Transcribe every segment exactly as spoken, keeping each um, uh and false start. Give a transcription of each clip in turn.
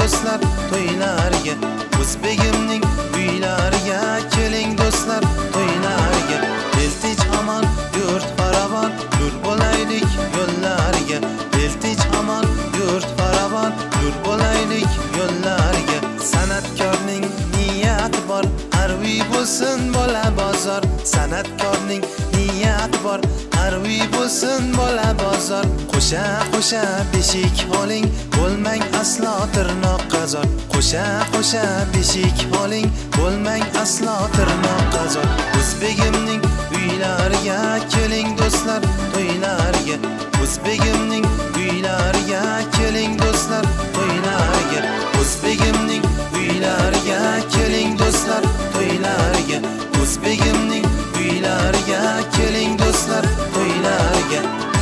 do'stlar to'ylarga, o'zbegimning uylariga keling do'stlar to'ylarga. Eltich hamon yurt faravon, yurt bo'laylik yo'llarga. Eltich hamon yurt faravon, yurt bo'laylik yo'llarga. San'atkorning niyati bor, qarviy bo'lsin bola bozor. San'atkorning niyati bor, qarviy bo'lsin bola bozor. Qo'sha qo'sha beshik oling, bo'lmang aslo tirnoq qazor. Qo'sha qo'sha beshik oling, bo'lmang aslo tirnoq qazor. O'zbegimning uylariga keling do'stlar to'ylarga. O'zbegimning uylariga keling do'stlar to'ylarga. O'zbegimning uylariga keling do'stlar to'ylarga. O'zbegimning uylariga keling do'stlar to'ylarga.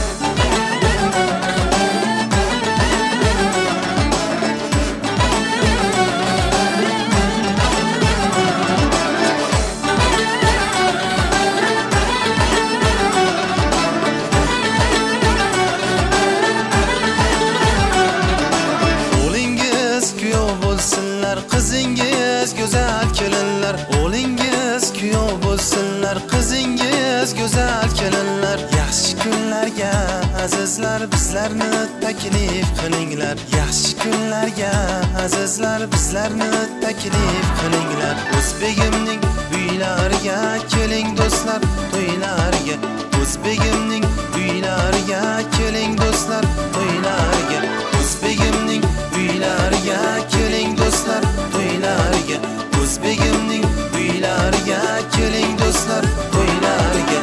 Qizingiz go'zal kelinlar, o'g'lingiz kuyov bo'lsinlar. Qizingiz go'zal kelinlar, yaxshi kunlarga azizlar bizlarni taklif qilinglar. Yaxshi kunlarga azizlar bizlarni taklif qilinglar. O'zbegimning uylariga keling do'stlar to'ylarga. O'zbegimning uylariga keling do'stlar to'ylarga. O'zbegimning uylariga keling do'stlar to'ylarga. O'zbegimning uylariga keling do'stlar to'ylarga.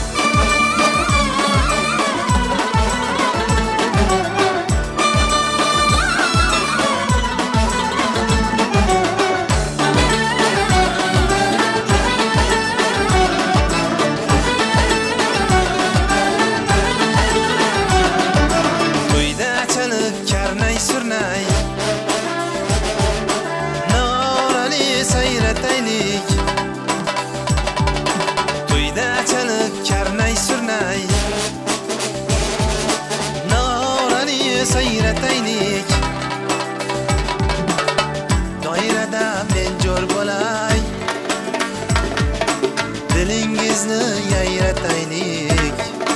To'yda chalib karnay surnay, norali sayrataylik. To'yda chalib karnay surnay, norali sayrataylik. Doirada men jo'r bo'lay, dilingizni yayrataylik.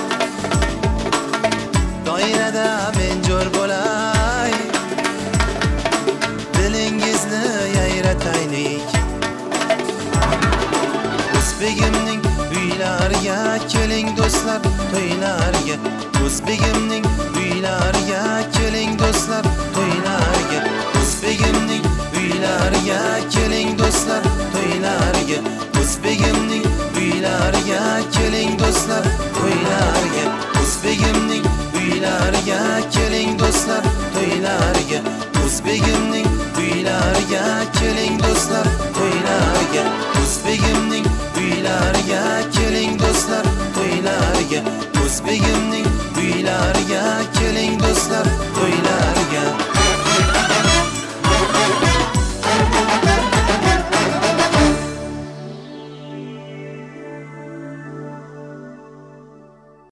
Doirada men jo'r bo'lay, dilingizni yayrataylik. O'zbegimning uylariga keling do'stlar to'ylarga. O'zbegimning uylariga keling do'stlar to'ylarga. O'zbegimning uylariga keling do'stlar to'ylarga. O'zbegimning uylariga keling do'stlar to'ylarga. O'zbegimning uylariga keling do'stlar to'ylarga. O'zbegimning uylariga keling do'stlar to'ylarga. O'zbegimning uylariga keling do'stlar to'ylarga. O'zbegimning uylariga keling do'stlar to'ylarga.